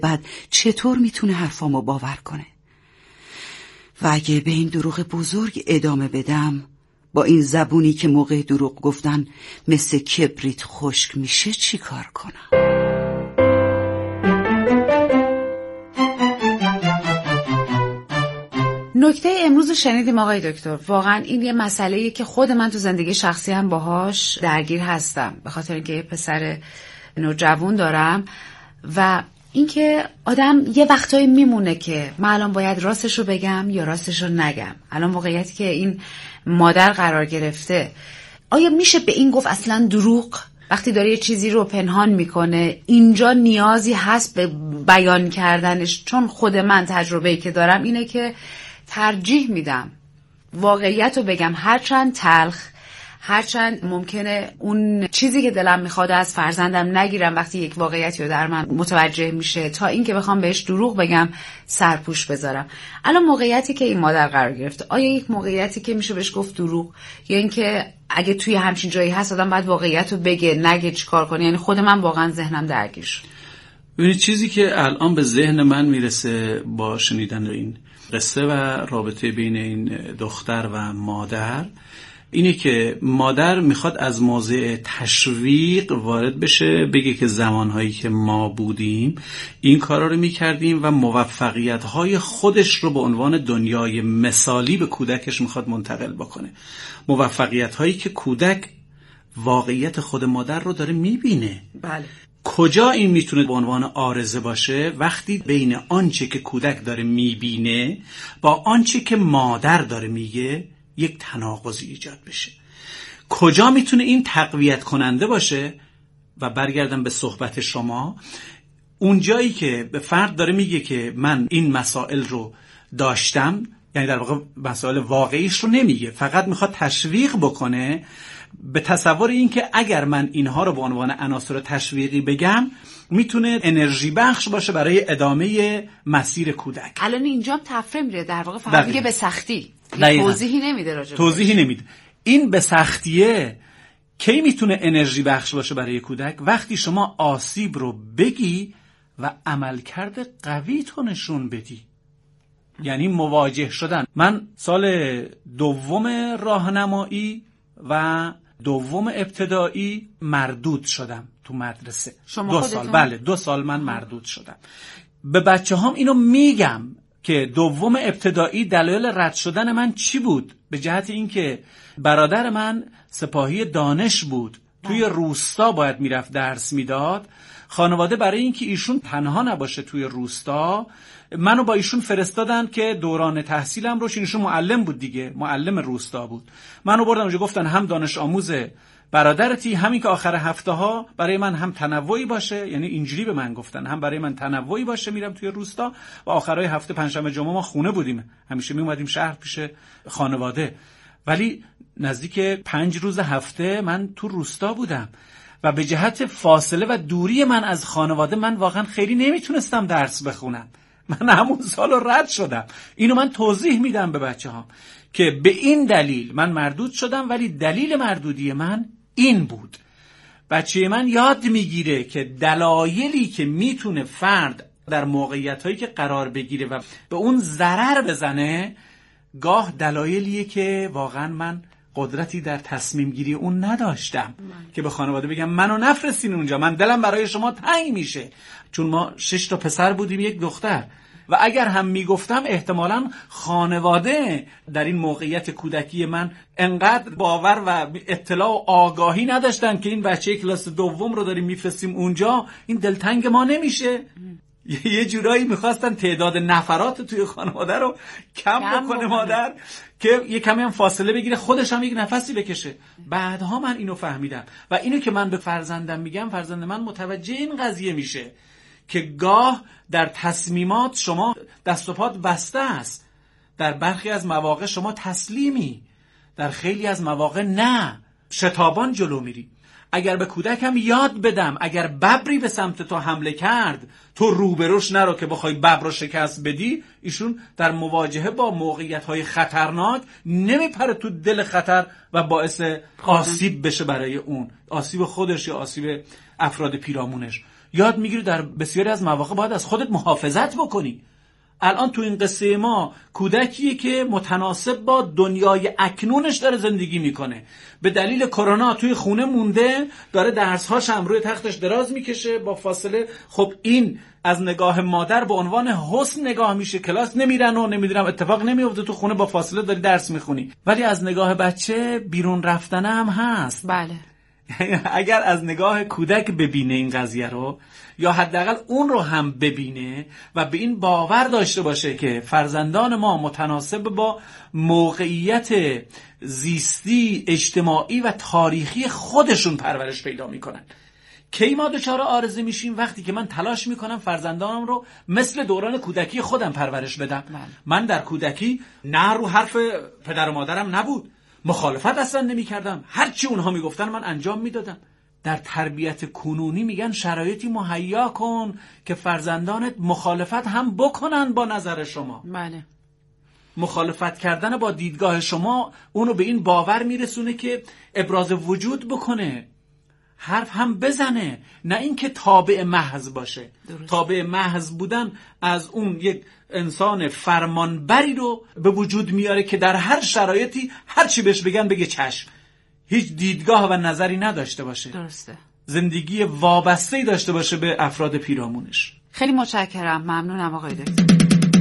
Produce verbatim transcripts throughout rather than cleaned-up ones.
بعد چطور میتونه حرفامو باور کنه؟ و اگه به این دروغ بزرگ ادامه بدم، با این زبونی که موقع دروغ گفتن مثل کبریت خشک میشه چی کار کنم؟ نکته امروز شنیدیم آقای دکتر. واقعا این یه مسئله‌ایه که خود من تو زندگی شخصی هم باهاش درگیر هستم، به خاطر اینکه یه پسر نوجوان دارم و اینکه آدم یه وقتایی میمونه که من الان باید راستشو بگم یا راستشو نگم. الان موقعیتی که این مادر قرار گرفته، آیا میشه به این گفت اصلا دروغ؟ وقتی داره یه چیزی رو پنهان میکنه، اینجا نیازی هست به بیان کردنش؟ چون خود من تجربه‌ای که دارم اینه که ترجیح میدم واقعیت رو بگم، هرچند تلخ، هرچند ممکنه اون چیزی که دلم میخواد از فرزندم نگیرم وقتی یک واقعیتی رو در من متوجه میشه، تا اینکه بخوام بهش دروغ بگم سرپوش بذارم. الان موقعیتی که این مادر قرار گرفته، آیا یک موقعیتی که میشه بهش گفت دروغ، یا اینکه اگه توی همچین جایی هست آدم باید واقعیت رو بگه، نگه چیکار کنه؟ یعنی خود من واقعا ذهنم درگیر شد. ببینید چیزی که الان به ذهن من میرسه با شنیدن این قصه و رابطه بین این دختر و مادر اینه که مادر میخواد از موضع تشویق وارد بشه، بگه که زمانهایی که ما بودیم این کارا رو میکردیم و موفقیت‌های خودش رو به عنوان دنیای مثالی به کودکش میخواد منتقل بکنه. موفقیت‌هایی که کودک واقعیت خود مادر رو داره میبینه. بله. کجا این میتونه به عنوان عارضه باشه؟ وقتی بین آنچه که کودک داره میبینه با آنچه که مادر داره میگه یک تناقضی ایجاد بشه. کجا میتونه این تقویت کننده باشه؟ و برگردم به صحبت شما، اون جایی که به فرد داره میگه که من این مسائل رو داشتم، یعنی در واقع مسائل واقعیش رو نمیگه، فقط میخواد تشویق بکنه به تصور این که اگر من اینها رو به عنوان عناصر تشویقی بگم میتونه انرژی بخش باشه برای ادامه مسیر کودک. الان اینجا تفره میره در واقع، فقط میگه به سختی، توضیحی نمیده راجع توضیحی نمیده. این به سختیه کی میتونه انرژی بخش باشه برای کودک؟ وقتی شما آسیب رو بگی و عملکرد قوی تو نشون بدی، یعنی مواجه شدن. من سال دوم راهنمایی و دوم ابتدایی مردود شدم تو مدرسه. شما دو خودتون؟ سال بله دو سال من مردود شدم. به بچه هم اینو میگم که دوم ابتدایی دلایل رد شدن من چی بود؟ به جهت اینکه برادر من سپاهی دانش بود، توی روستا باید میرفت درس میداد. خانواده برای اینکه ایشون تنها نباشه توی روستا، منو با ایشون فرستادن که دوران تحصیلم رو، ایشون معلم بود دیگه، معلم روستا بود، منو بردن اونجا، گفتن هم دانش آموز برادرتی، همین که آخر هفته ها برای من هم تنوعی باشه، یعنی اینجوری به من گفتن، هم برای من تنوعی باشه میرم توی روستا و آخرای هفته پنجشنبه جمعه ما خونه بودیم، همیشه می اومدیم شهر پیش خانواده، ولی نزدیک پنج روز هفته من تو روستا بودم و به جهت فاصله و دوری من از خانواده من واقعا خیلی نمیتونستم درس بخونم. من همون سال رد شدم. اینو من توضیح میدم به بچه ها که به این دلیل من مردود شدم، ولی دلیل مردودی من این بود. بچه من یاد میگیره که دلایلی که میتونه فرد در موقعیتایی که قرار بگیره و به اون ضرر بزنه، گاه دلایلیه که واقعا من قدرتی در تصمیم گیری اون نداشتم من. که به خانواده بگم منو نفرستین اونجا، من دلم برای شما تنگ میشه، چون ما شش تا پسر بودیم یک دختر، و اگر هم میگفتم احتمالاً خانواده در این موقعیت کودکی من انقدر باور و اطلاع و آگاهی نداشتن که این بچه کلاس دوم رو داریم میفرستیم اونجا، این دلتنگ ما نمیشه. یه جورایی میخواستن تعداد نفرات توی خانواده رو کم, کم بکنه مادر، که یه کمی هم فاصله بگیره، خودش هم یک نفسی بکشه. بعدها من اینو فهمیدم و اینو که من به فرزندم میگم، فرزند من متوجه این قضیه میشه که گاه در تصمیمات شما دست و پات بسته است، در برخی از مواقع شما تسلیمی، در خیلی از مواقع نه، شتابان جلو میری. اگر به کودکم یاد بدم اگر ببری به سمت تو حمله کرد، تو روبروش نرو که بخوای ببر رو شکست بدی، ایشون در مواجهه با موقعیت‌های خطرناک نمیپره تو دل خطر و باعث آسیب بشه برای اون، آسیب خودش یا آسیب افراد پیرامونش. یاد میگیری در بسیاری از مواقع باید از خودت محافظت بکنی. الان تو این قصه ما کودکیه که متناسب با دنیای اکنونش داره زندگی میکنه، به دلیل کرونا توی خونه مونده، داره درسهاش هم روی تختش دراز میکشه با فاصله. خب این از نگاه مادر به عنوان حسن نگاه میشه، کلاس نمیرن و نمیدونم اتفاق نمیفته، تو خونه با فاصله داری درس میخونی. ولی از نگاه بچه بیرون رفتن هم هست. بله. اگر از نگاه کودک ببینه این قضیه رو، یا حداقل اون رو هم ببینه و به این باور داشته باشه که فرزندان ما متناسب با موقعیت زیستی، اجتماعی و تاریخی خودشون پرورش پیدا میکنن. کی ما دچار عارضه میشیم؟ وقتی که من تلاش میکنم فرزندانم رو مثل دوران کودکی خودم پرورش بدم. من, من در کودکی نه رو حرف پدر و مادرم نبود، مخالفت اصلا نمی کردم، هرچی اونها می گفتن من انجام می دادم. در تربیت کنونی میگن شرایطی مهیا کن که فرزندانت مخالفت هم بکنن با نظر شما. بله. مخالفت کردن با دیدگاه شما اونو به این باور میرسونه که ابراز وجود بکنه، حرف هم بزنه، نه اینکه تابع محض باشه. درست. تابع محض بودن از اون یک انسان فرمانبری رو به وجود میاره که در هر شرایطی هر چی بهش بگن بگه چشم، هیچ دیدگاه و نظری نداشته باشه. درسته. زندگی وابسته‌ای داشته باشه به افراد پیرامونش. خیلی متشکرم، ممنونم آقای دکتر.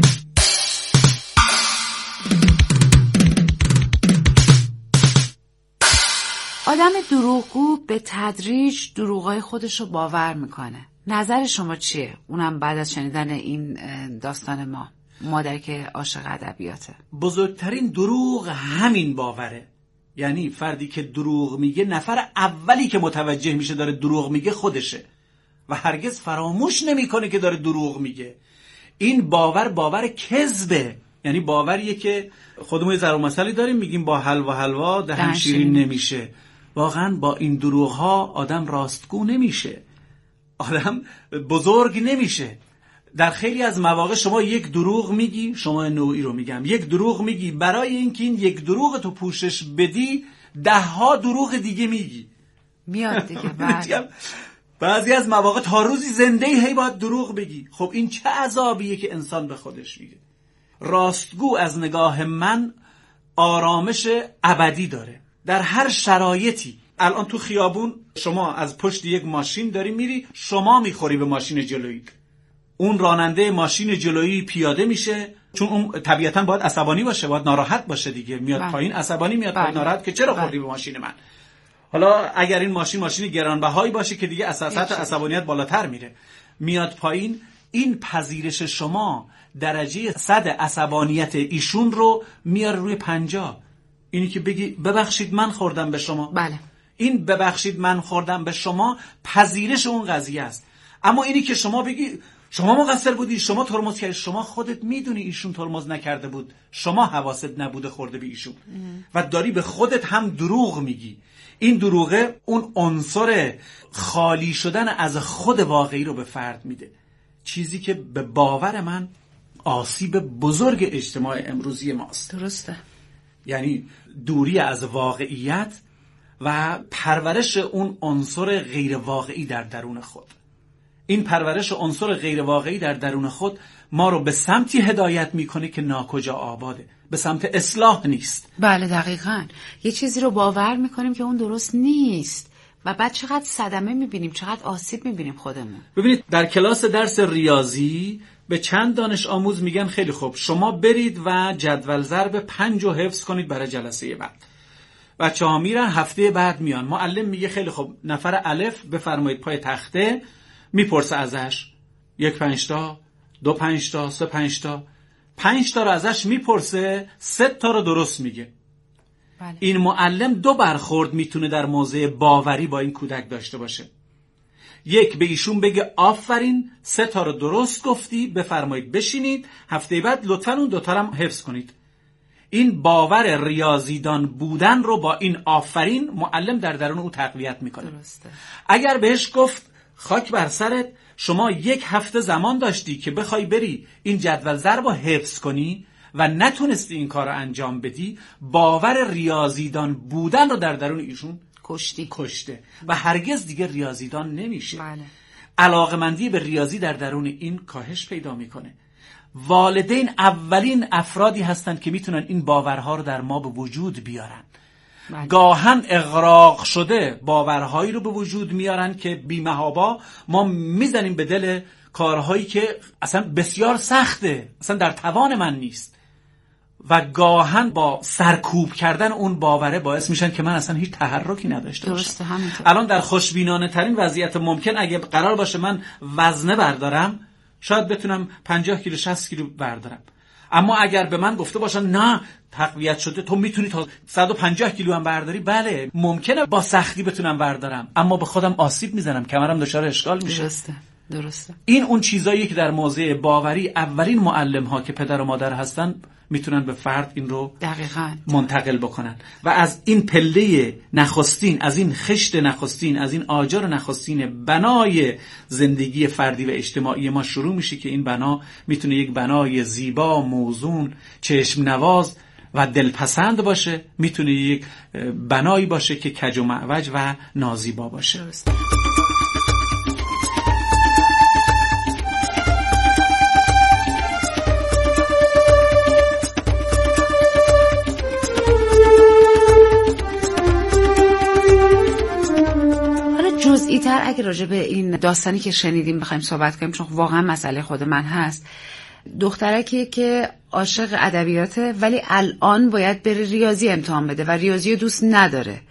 آدم دروغگو به تدریج دروغای خودش رو باور میکنه. نظر شما چیه؟ اونم بعد از شنیدن این داستان ما، مادر که عاشق ادبیاته. بزرگترین دروغ همین باوره. یعنی فردی که دروغ میگه، نفر اولی که متوجه میشه داره دروغ میگه خودشه و هرگز فراموش نمیکنه که داره دروغ میگه. این باور باور کذبه، یعنی باوریه که خودمون یه ضرب المثلی داریم میگیم با حلوا حلوا دهن شیرین نمیشه. واقعا با این دروغ ها آدم راستگو نمیشه، آدم بزرگ نمیشه. در خیلی از مواقع شما یک دروغ میگی، شما نوعی رو میگم، یک دروغ میگی برای اینکه این یک دروغ تو پوشش بدی، ده ها دروغ دیگه میگی. میاد دیگه. بعد بعضی از مواقع تا روزی زنده هی باید دروغ بگی. خب این چه عذابیه که انسان به خودش میگه. راستگو از نگاه من آرامش ابدی داره در هر شرایطی. الان تو خیابون شما از پشت یک ماشین داری میری، شما میخوری به ماشین جلویی، اون راننده ماشین جلویی پیاده میشه، چون اون طبیعتاً باید عصبانی باشه، باید ناراحت باشه دیگه، میاد بله. پایین عصبانی میاد بله. پایین ناراحت که چرا خوردی بله. به ماشین من. حالا اگر این ماشین ماشین گرانبهایی باشه که دیگه اساساً عصبانیت بالاتر میره، میاد پایین. این پذیرش شما درجه صد عصبانیت ایشون رو میاره روی پنجاه. اینی که بگی ببخشید من خوردم به شما. بله. این ببخشید من خوردم به شما پذیرش اون قضیه است. اما اینی که شما بگی شما مقصر بودی، شما ترمز کردی، شما خودت میدونی ایشون ترمز نکرده بود، شما حواست نبوده خورده به ایشون ام. و داری به خودت هم دروغ میگی. این دروغه اون عنصر خالی شدن از خود واقعی رو به فرد میده، چیزی که به باور من آسیب بزرگ اجتماع امروزی ماست. درسته. یعنی دوری از واقعیت و پرورش اون عنصر غیر واقعی در درون خود. این پرورش عنصر غیر واقعی در درون خود ما رو به سمتی هدایت میکنه که ناکجا آباده، به سمت اصلاح نیست. بله دقیقاً. یه چیزی رو باور میکنیم که اون درست نیست و بعد چقدر صدمه میبینیم، چقدر آسیب میبینیم خودمون. ببینید در کلاس درس ریاضی به چند دانش آموز میگن خیلی خوب شما برید و جدول ضرب پنج رو حفظ کنید برای جلسه بعد. بچه ها میرن، هفته بعد میان، معلم میگه خیلی خوب نفر الف بفرمایید پای تخته، میپرسه ازش یک پنج تا، دو پنج تا، سه پنج تا، پنج تا رو ازش میپرسه، سه تا رو درست میگه. بله. این معلم دو برخورد میتونه در موضع باوری با این کودک داشته باشه. یک، به ایشون بگه آفرین سه تا رو درست گفتی، بفرمایید بشینید، هفته بعد لطفاً اون دو تا رو حفظ کنید. این باور ریاضیدان بودن رو با این آفرین معلم در درون او تقویت میکنه. درسته. اگر بهش گفت خاک بر سرت، شما یک هفته زمان داشتی که بخوای بری این جدول ضرب رو حفظ کنی و نتونستی این کار رو انجام بدی، باور ریاضیدان بودن رو در درون ایشون کشتی کشته و هرگز دیگه ریاضیدان نمیشه. بله. علاقمندی به ریاضی در درون این کاهش پیدا میکنه. والدین اولین افرادی هستند که میتونن این باورها رو در ما به وجود بیارن. بله. گاهن اغراق شده باورهایی رو به وجود میارن که بی‌محابا ما میزنیم به دل کارهایی که اصلا بسیار سخته، اصلا در توان من نیست، و گاهن با سرکوب کردن اون باوره باعث میشن که من اصلا هیچ تحرکی نداشته باشم. الان در خوشبینانه ترین وضعیت ممکن اگه قرار باشه من وزنه بردارم، شاید بتونم پنجاه کیلو شصت کیلو بردارم، اما اگر به من گفته باشن نه تقویت شده تو میتونی تا صد و پنجاه کیلو هم برداری، بله ممکنه با سختی بتونم بردارم، اما به خودم آسیب میزنم، کمرم دچار اشکال میشه. درسته درسته. این اون چیزایی که در موضع باوری اولین معلم ها که پدر و مادر هستن میتونن به فرد این رو دقیقاً منتقل بکنن و از این پله نخستین، از این خشت نخستین، از این آجر نخستین بنای زندگی فردی و اجتماعی ما شروع میشه که این بنا میتونه یک بنای زیبا، موزون، چشم نواز و دلپسند باشه، میتونه یک بنایی باشه که کج و معوج و نازیبا باشه. درسته. جزئی‌تر اگه راجع به این داستانی که شنیدیم بخوایم صحبت کنیم، چون واقعا مسئله خود من هست، دخترکی که عاشق ادبیاته ولی الان باید بره ریاضی امتحان بده و ریاضی رو دوست نداره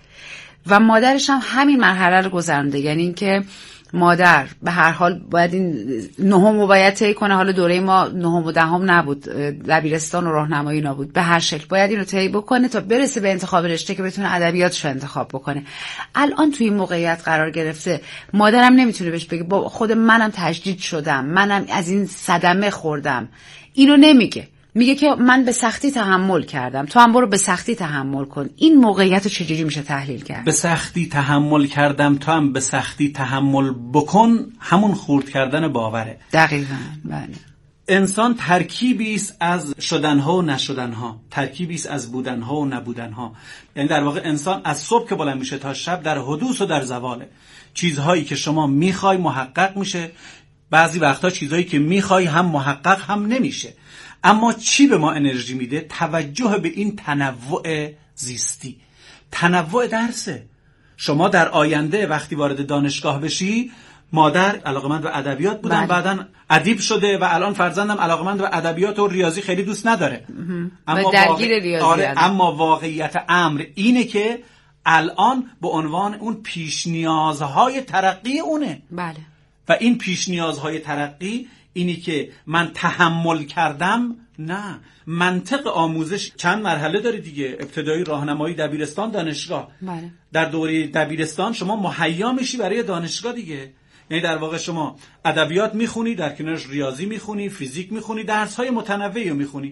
و مادرش هم همین مرحله رو گذرونده، یعنی اینکه مادر به هر حال باید این نهم رو باید طی کنه، حالا دوره ما نهم و دهم نبود، دبیرستان و راهنمایی نبود، به هر شکل باید این رو طی بکنه تا برسه به انتخاب رشته که بتونه ادبیاتش رو انتخاب بکنه. الان توی این موقعیت قرار گرفته، مادرم نمیتونه بهش بگه با خود منم تشدید شدم، منم از این صدمه خوردم، اینو نمیگه، میگه که من به سختی تحمل کردم، تو هم برو به سختی تحمل کن. این موقعیت رو چجوری میشه تحلیل کرد؟ به سختی تحمل کردم، تو هم به سختی تحمل بکن، همون خورد کردن باوره. دقیقاً. بله. انسان ترکیبی است از شدنها و نشدنها، ترکیبی است از بودنها و نبودنها. یعنی در واقع انسان از صبح که بلند میشه تا شب در حدوث و در زواله. چیزهایی که شما میخوای محقق میشه، بعضی وقتا چیزهایی که میخوای هم محقق هم نمیشه. اما چی به ما انرژی میده؟ توجه به این تنوع زیستی، تنوع درسه. شما در آینده وقتی وارد دانشگاه بشی، مادر علاقمند به ادبیات بودن، بعدن ادیب شده و الان فرزندم علاقمند به ادبیات و ریاضی خیلی دوست نداره، اما درگیر ریاضی. آره، اما واقعیت امر اینه که الان به عنوان اون پیش نیازهای ترقی اونه. بله. و این پیش نیازهای ترقی اینی که من تحمل کردم، نه، منطق آموزش چند مرحله داره دیگه، ابتدایی، راهنمایی، دبیرستان، دانشگاه. بله. در دوره دبیرستان شما مهیا میشی برای دانشگاه دیگه، یعنی در واقع شما ادبیات میخونی، در کنارش ریاضی میخونی، فیزیک میخونی، درس‌های متنوعی رو میخونی.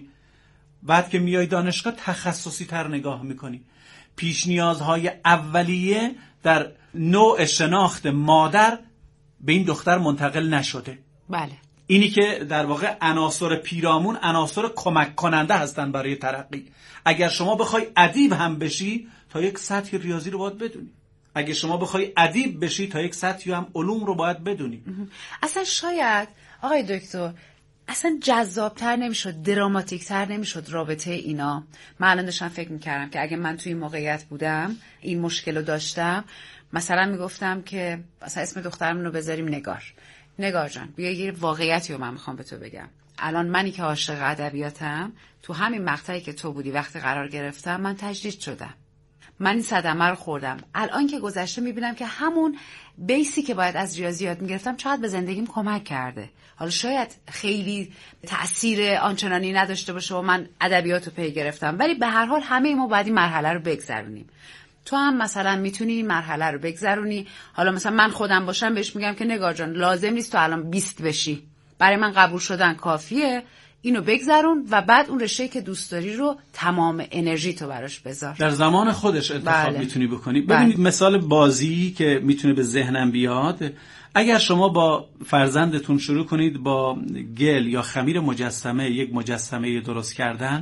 بعد که میای دانشگاه تخصصی تر نگاه میکنی. پیش نیازهای اولیه در نوع شناخت مادر به این دختر منتقل نشده. بله. اینی که در واقع عناصر پیرامون عناصر کمک کننده هستن برای ترقی. اگر شما بخوای ادیب هم بشی، تا یک سطح ریاضی رو باید بدونی. اگر شما بخوای ادیب بشی، تا یک سطحی هم علوم رو باید بدونی. اصلا شاید آقای دکتر اصلا جذابتر نمیشد، دراماتیکتر نمیشد رابطه اینا؟ من الان داشتم فکر میکردم که اگه من توی این موقعیت بودم، این مشکل رو داشتم، مثلا میگفتم که مثلا اسم دخترم رو بذاریم نگار. نگار جان، بیا یه واقعیتی رو من میخوام به تو بگم. الان منی که عاشق ادبیاتم، تو همین مقطعی که تو بودی وقتی قرار گرفتم، من تجدید شدم، من این صدمه رو خوردم. الان که گذشته میبینم که همون بیسی که باید از ریاضیات میگرفتم چقدر به زندگیم کمک کرده. حالا شاید خیلی تأثیر آنچنانی نداشته باشه و من ادبیات رو پی گرفتم، ولی به هر حال همه ما باید این مرحله رو بگذرونیم. تو هم مثلا میتونی این مرحله رو بگذرونی. حالا مثلا من خودم باشم بهش میگم که نگار جان، لازم نیست تو الان بیست بشی، برای من قبول شدن کافیه، اینو بگذرون و بعد اون رشته‌ای که دوست داری رو تمام انرژی تو براش بذار. در زمان خودش انتخاب بله. میتونی بکنی. ببینید بله. مثال بازی که میتونه به ذهنم بیاد، اگر شما با فرزندتون شروع کنید با گل یا خمیر مجسمه یک مجسمه درست کردن،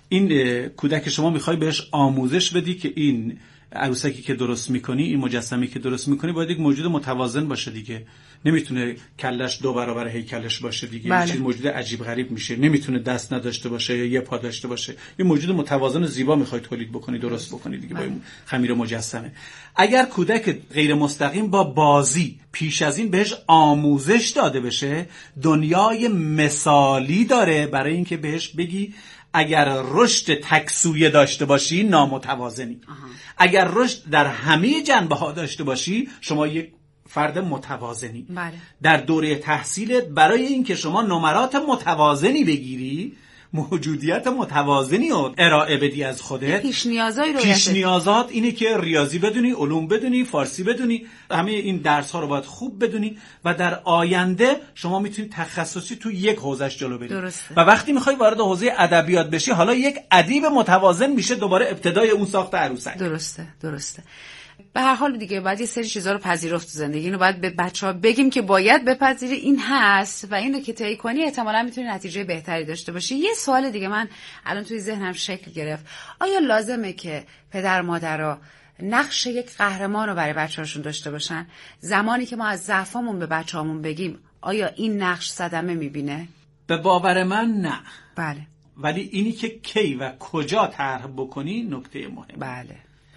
این کودک شما میخوای بهش آموزش بدی که این عروسکی که درست میکنی، این مجسمه‌ای که درست میکنی باید یک موجود متوازن باشه دیگه. نمیتونه کلش دو برابر هیکلش باشه دیگه. بله. یه چیز موجود عجیب غریب میشه. نمیتونه دست نداشته باشه یا یه پا داشته باشه. یه موجود متوازن و زیبا میخوای تولید بکنی، درست بکنی دیگه. با این خمیر مجسمه. اگر کودک غیر مستقیم با بازی پیش از این بهش آموزش داده بشه، دنیای مثالی داره برای اینکه بهش بگی اگر رشد تکسویه داشته باشی نامتوازنی. آها. اگر رشد در همه جنبه ها داشته باشی شما یک فرد متوازنی. بله. در دوره تحصیلت برای اینکه شما نمرات متوازنی بگیری، موجودیت متوازنی رو ارائه بدی از خودت، پیش نیازای رو پیش نیازات اینه که ریاضی بدونی، علوم بدونی، فارسی بدونی، همه این درس ها رو باید خوب بدونی و در آینده شما میتونی تخصصی تو یک حوزهش جلو بری. درسته. و وقتی میخوای وارد حوزه ادبیات بشی، حالا یک ادیب متوازن میشه دوباره ابتدای اون ساخت عروسک. درسته درسته. به هر حال دیگه باید یه سری چیزا رو پذیرفت تو زندگی. اینو باید به بچه‌ها بگیم که باید بپذیری این هست و اینو که طی کنی احتمالاً میتونی نتیجه بهتری داشته باشی. یه سوال دیگه من الان توی ذهنم شکل گرفت. آیا لازمه که پدر مادرها نقش یک قهرمان رو برای بچه‌هاشون داشته باشن؟ زمانی که ما از ضعفامون به بچه‌هامون بگیم آیا این نقش صدمه میبینه؟ به باور من نه. بله. ولی اینی که کی و کجا طرح بکنی نکته مهمه. بله.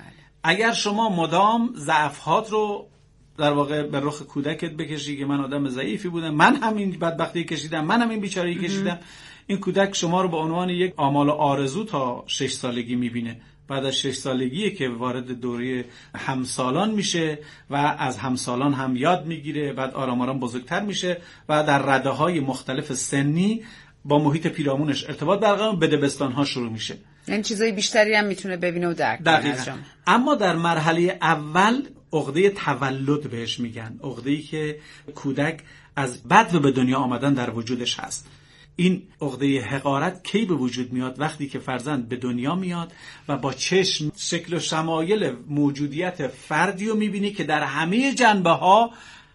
اگر شما مدام ضعف‌هات رو در واقع به رخ کودکت بکشی که من آدم ضعیفی بودم، من هم این بدبختی کشیدم، من هم این بیچاره‌ای کشیدم، این کودک شما رو به عنوان یک آمال و آرزو تا شش سالگی میبینه. بعد از شش سالگیه که وارد دوره همسالان میشه و از همسالان هم یاد میگیره، بعد آرام آرام بزرگتر میشه و در رده‌های مختلف سنی با محیط پیرامونش ارتباط برقرار، به دبستان‌ها شروع میشه. این چیزای بیشتری هم میتونه ببینه و درک کنه. اما در مرحله اول عقده تولد بهش میگن، عقده‌ای که کودک از بدو به دنیا آمدن در وجودش هست. این عقده حقارت کی به وجود میاد؟ وقتی که فرزند به دنیا میاد و با چشم شکل و شمایل موجودیت فردی رو میبینی که در همه جنبه ها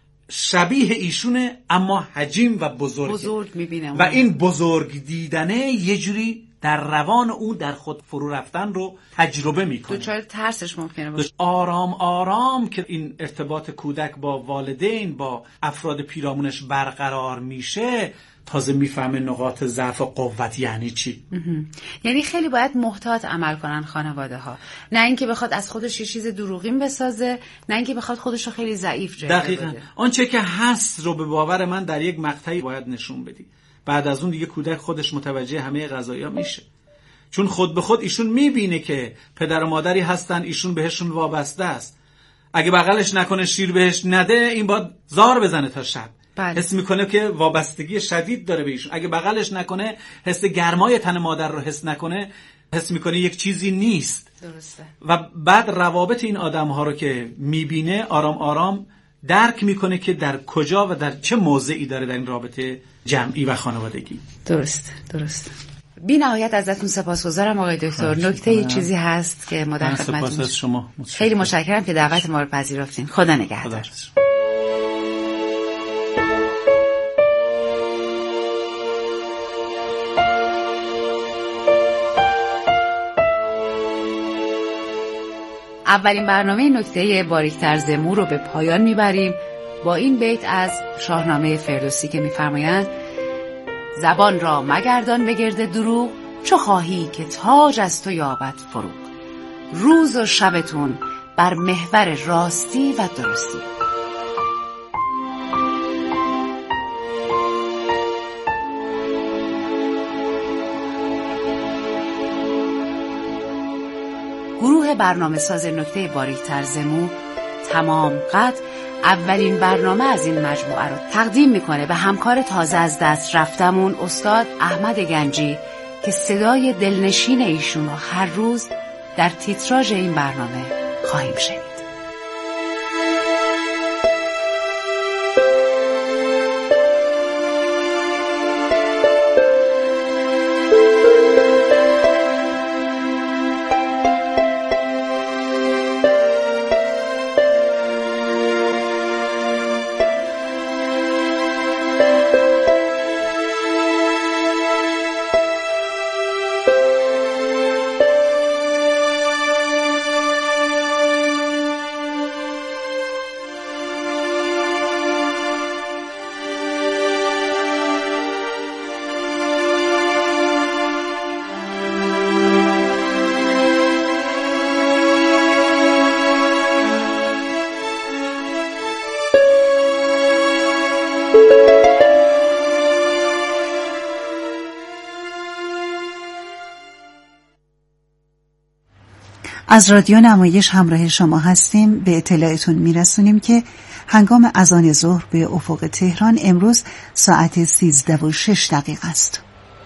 شبیه ایشونه اما حجیم و بزرگ بزرگ میبینه و این بزرگ دیدنه یه جوری در روان او در خود فرو رفتن رو تجربه میکنه. دوچار ترسش ممکنه باشه. آرام آرام که این ارتباط کودک با والدین، با افراد پیرامونش برقرار میشه، تازه میفهمه نقاط ضعف و قوت یعنی چی. یعنی خیلی باید محتاط عمل کنن خانواده ها، نه اینکه بخواد از خودش یه چیز دروغین بسازه، نه اینکه بخواد خودش رو خیلی ضعیف جلوه بده. دقیقاً آنچه که هست رو به باور من در یک مقطعی باید نشون بدی. بعد از اون دیگه کودک خودش متوجه همه قضایا میشه، چون خود به خود ایشون میبینه که پدر و مادری هستن، ایشون بهشون وابسته است. اگه بغلش نکنه شیر بهش نده، این باید زار بزنه تا شب. بله. حس میکنه که وابستگی شدید داره به ایشون. اگه بغلش نکنه، حس گرمای تن مادر رو حس نکنه، حس میکنه یک چیزی نیست. درسته. و بعد روابط این آدم‌ها رو که میبینه، آرام آرام درک میکنه که در کجا و در چه موضعی داره در این رابطه جمعی و خانوادگی. درست درست. بی نهایت ازتون سپاسگزارم آقای دکتر. نکته ای چیزی هست که ما در خدمتتون؟ شما خیلی متشکرم که دعوت ما رو پذیرفتین. خدا نگهدار. اولین برنامه نکته باریک‌تر ز مو رو به پایان میبریم با این بیت از شاهنامه فردوسی که میفرمایند: زبان را مگردان به گرد دروغ، چو خواهی که تاج از تو یابد فروغ. روز و شبتون بر محور راستی و درستی. گروه برنامه ساز نکته باریک‌تر ز مو تمام قد اولین برنامه از این مجموعه رو تقدیم میکنه به همکار تازه از دست رفتمون استاد احمد گنجی که صدای دلنشین ایشون رو هر روز در تیتراژ این برنامه خواهیم شنید. از رادیو نمایش همراه شما هستیم. به اطلاعتون میرسونیم که هنگام اذان ظهر به افق تهران امروز ساعت سیزده و شش دقیقه است.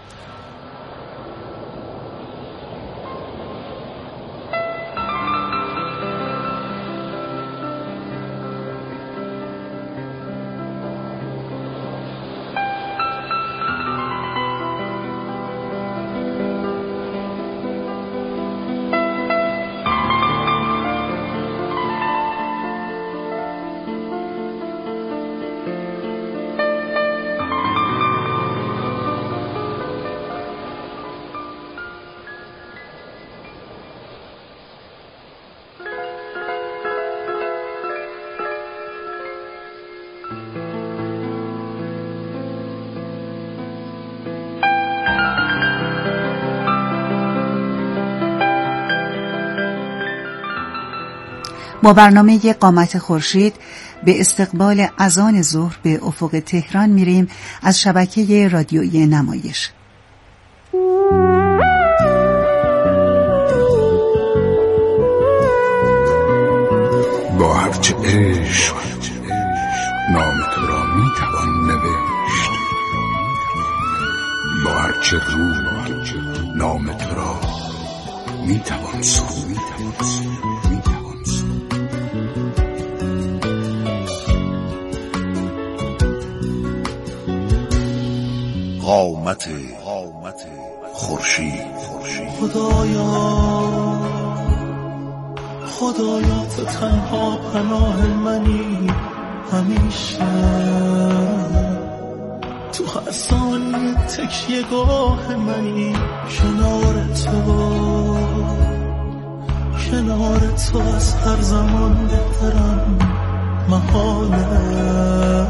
با برنامه قامت خورشید به استقبال اذان ظهر به افق تهران میریم از شبکه رادیویی نمایش. با هرچه عشق نام تو را میتوان نوشت، با هرچه روح نام تو را میتوان سرود. قامت خورشید. خدایا خدایا تو تنها پناه منی، همیشه تو هر ثانیه تکیه گاه منی. کنار تو کنار تو از هر زمان بهترم، محاله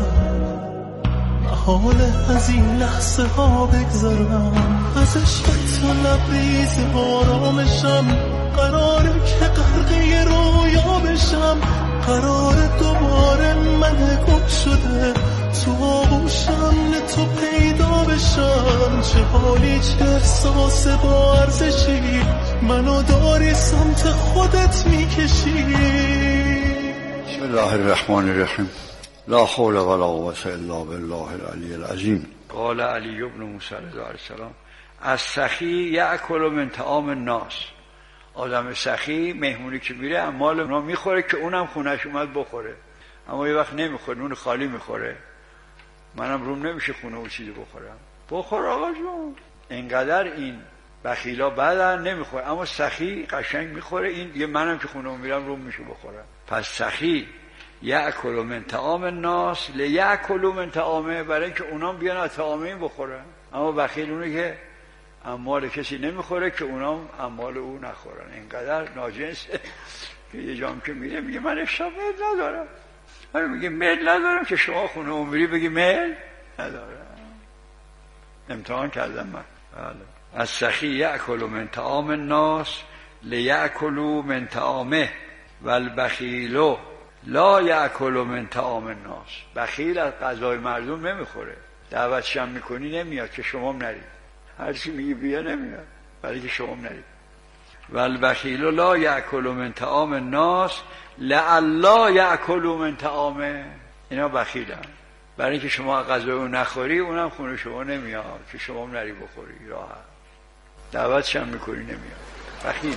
محاله از این لحظه ها بگذرم. از عشق تو لبریز آرامشم، قراره که غرقه رویا بشم. قراره دوباره من گم شده تو آغوشم تو پیدا بشم. چه حالی چه احساس با ارزشی منو داری سمت خودت میکشی. بسم الله الرحمن الرحیم. لا حول ولا قوة الا بالله العلی العظیم. قال علی بن موسی علیه السلام از سخی یأکل من طعام الناس. آدم سخی مهمونی که میره اموال اونا میخوره که اونم خونش اومد بخوره، اما یه وقت نمیخوره، نون خالی میخوره. منم روم نمیشه خونه و چیزی بخورم. بخور آقا جون. اینقدر این بخیلا بعدن نمیخوره، اما سخی قشنگ میخوره. این دیگه منم که خونه میرم روم میشه بخورم. پس سخی یأکل من طعام الناس لیأکلوا من طعامه، برای اینکه اونام بیان از طعام این بخورن. اما بخیل اونه که اموال کسی نمیخوره که اونام اموال او نخورن. اینقدر ناجنسه که یه جام که میره میگه من اشتباه ندارم. آره میگه میل ندارم که شما خونه اون میری بگی میل ندارم. امتحان کردم من. از سخی یأکل من طعام الناس لیأکلوا من طعامه والبخیل لا یأکل من طعام الناس. بخیل از غذای مردم نمیخوره. دعوتش هم میکنی نمیاد که شما هم نرید. هر چی میگی بیا نمیاد برای که شما هم نرید. والبخیل لا یأکل من طعام الناس لعلا یأکل من طعامه. اینا بخیلن برای اینکه شما غذای اون نخوری، اونم خونه شما نمیاد که شما هم نری بخوری. راحت دعوتش هم میکنی نمیاد. بخیل.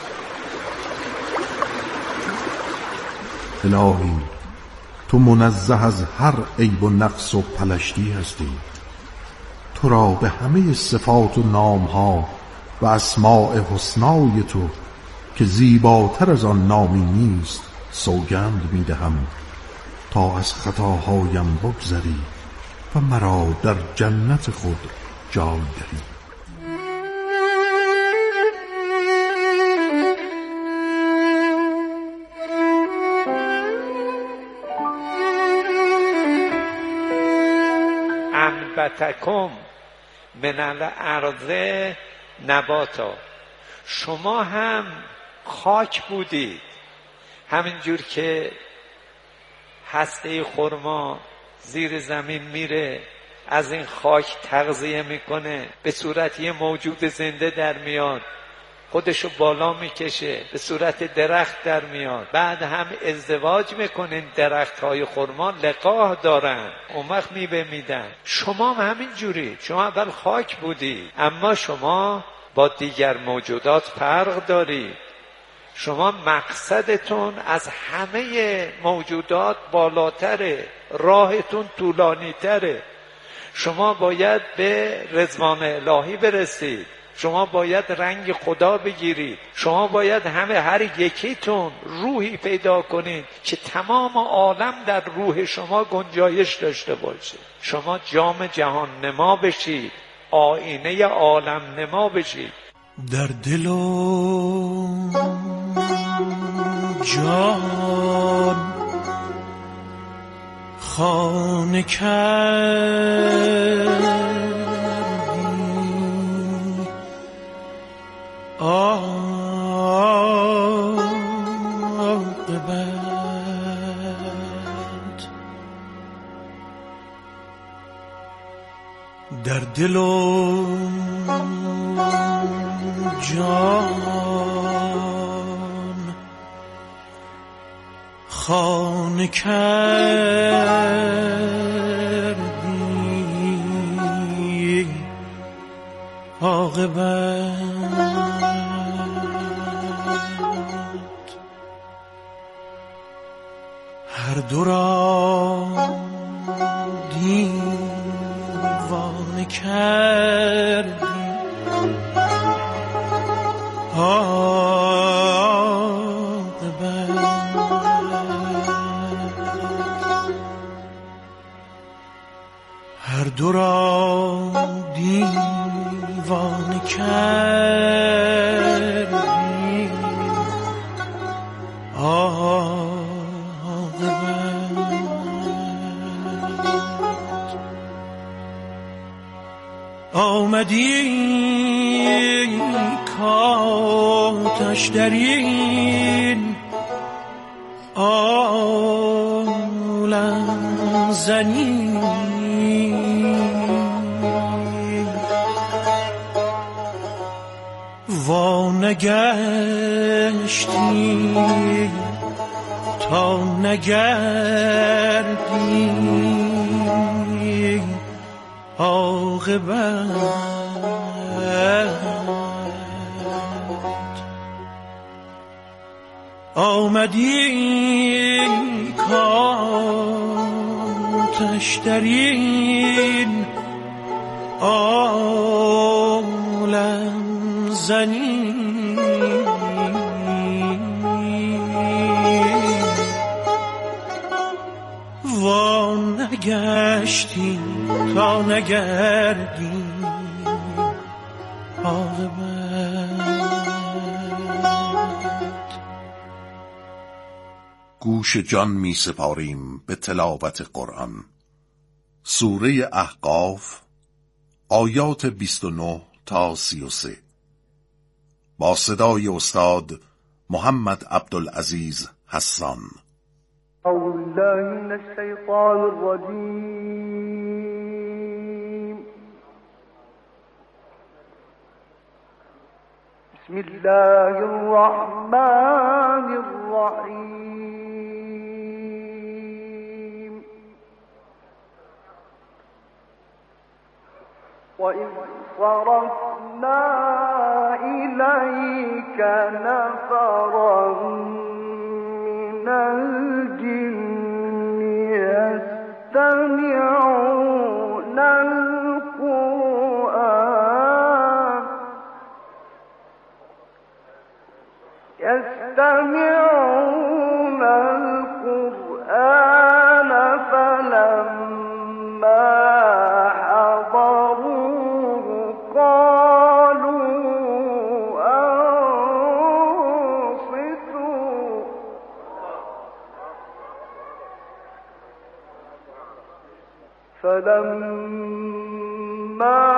الهی تو منزه از هر عیب و نقص و پلشتی هستی. تو را به همه صفات و نامها و اسماء حسنای تو که زیباتر از آن نامی نیست سوگند می دهم تا از خطاهایم بگذری و مرا در جنت خود جای دهی. انبتکم من الارض نباتا. شما هم خاک بودید، همینجور که هسته خرما زیر زمین میره از این خاک تغذیه میکنه به صورت یه موجود زنده در میاد. خودشو بالا میکشه، به صورت درخت در میاد، بعد هم ازدواج میکنین، درخت های خرما لقاح دارن، اون وقت میوه میدن. شما هم همین جوری، شما اول خاک بودی اما شما با دیگر موجودات فرق دارید. شما مقصدتون از همه موجودات بالاتره، راهتون طولانی تره. شما باید به رضوان الهی برسید، شما باید رنگ خدا بگیرید، شما باید همه هر یکیتون روحی پیدا کنید که تمام عالم در روح شما گنجایش داشته باشه. شما جام جهان نما بشید، آینه عالم نما بشید. در دل و جان خانه کردی، عاقبت در دل و جان خانه کردی، عاقبت هر دو را دیوانه کردی، عاقبت هر دو را دیوانه کردی، عاقبت آمدی کاتش درین عالم زنی، وا نگشتی تا نگردی، عاقبت آمدی کاتش درین عالم زنی، وا نگشتی تا نگردی، عاقبت گوش جان می سپاریم به تلاوت قرآن. سوره احقاف آیات بیست و نه تا سی و سه با صدای استاد محمد عبدالعزیز حسان. اعوذ بالله من الشیطان الرجیم. بسم الله الرحمن الرحیم. وَإِذْ صَرَفْنَا إِلَيْكَ نَفَرًا مِنَ الْجِنِّ يَسْتَمِعُونَ الْقُرْآنَ يَسْتَمِعُونَ الْقُرْآنَ فَلَمَّا فلما